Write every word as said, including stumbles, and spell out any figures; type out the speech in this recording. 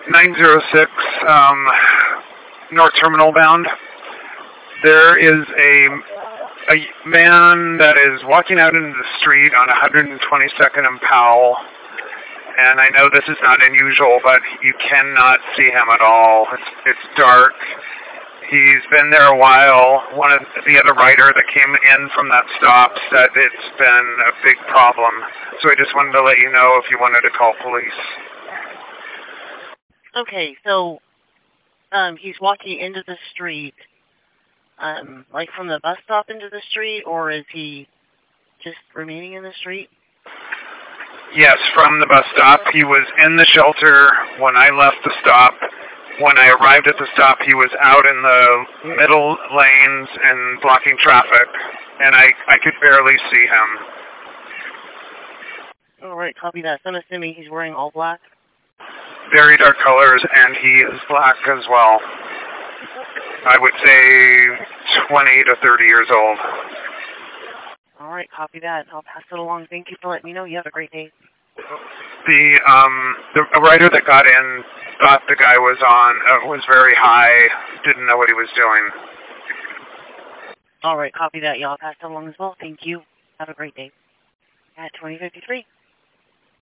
nine zero six, um, North Terminal bound. There is a, a man that is walking out into the street on one twenty-second and Powell. And I know this is not unusual, but you cannot see him at all. It's, it's dark. He's been there a while. One of the other rider that came in from that stop said it's been a big problem. So I just wanted to let you know if you wanted to call police. Okay, so um, he's walking into the street, um, like from the bus stop into the street, or is he just remaining in the street? Yes, from the bus stop. He was in the shelter when I left the stop. When I arrived at the stop, he was out in the middle lanes and blocking traffic, and I, I could barely see him. All right, copy that. So I'm assuming he's wearing all black? Very dark colors, and he is black as well. I would say twenty to thirty years old. All right, copy that. I'll pass it along. Thank you for letting me know. You have a great day. The um the a rider that got in thought the guy was on uh, was very high, didn't know what he was doing. All right, copy that. Y'all pass it along as well. Thank you. Have a great day. At twenty fifty-three.